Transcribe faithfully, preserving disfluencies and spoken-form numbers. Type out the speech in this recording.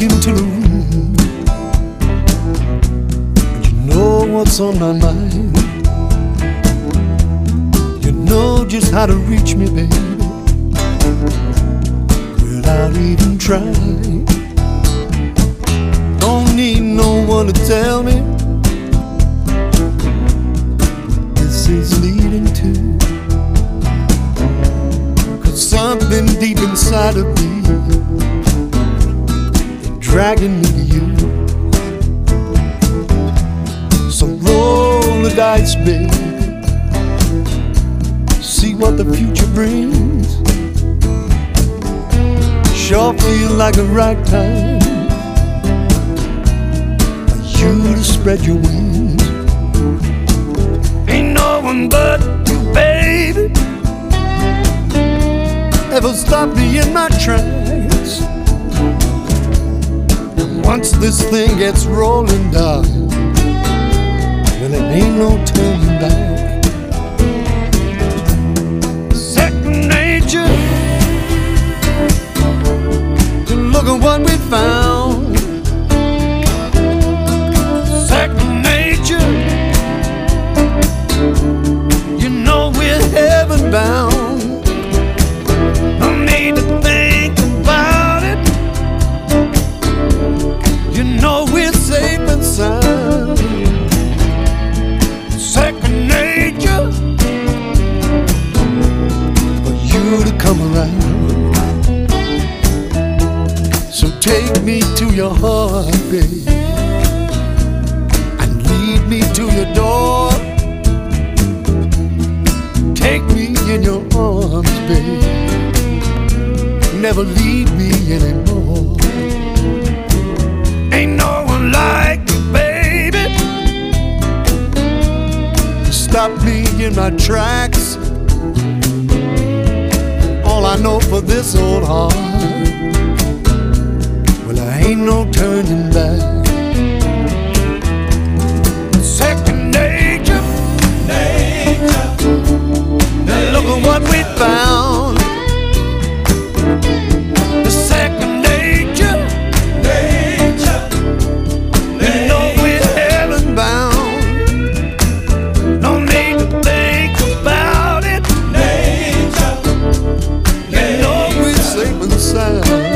into the room. You know what's on my mind. You know just how to reach me, baby, without even trying. Don't need no one to tell me this is leading to, 'cause something deep inside of me dragging me to you. So roll the dice, baby, see what the future brings. Sure feel like the right time for you to spread your wings. Ain't no one but you, baby, ever stop me in my tracks. Once this thing gets rolling down, well, it ain't no turning back. Second nature, to look at what we found. Second nature, you know we're heaven bound. No need to think about it. You know we're safe and sound. Second nature for you to come around. So take me to your heart, babe, and lead me to your door. Take me in your arms, babe, never leave me anymore. Ain't no one like you, baby, stop me in my tracks. All I know for this old heart, well, there ain't no turning back. Second nature, nature, nature. Look at what we found. The second nature, nature, nature. You know we're heaven bound. No need to think about it. Nature, nature. You know we're safe and sound.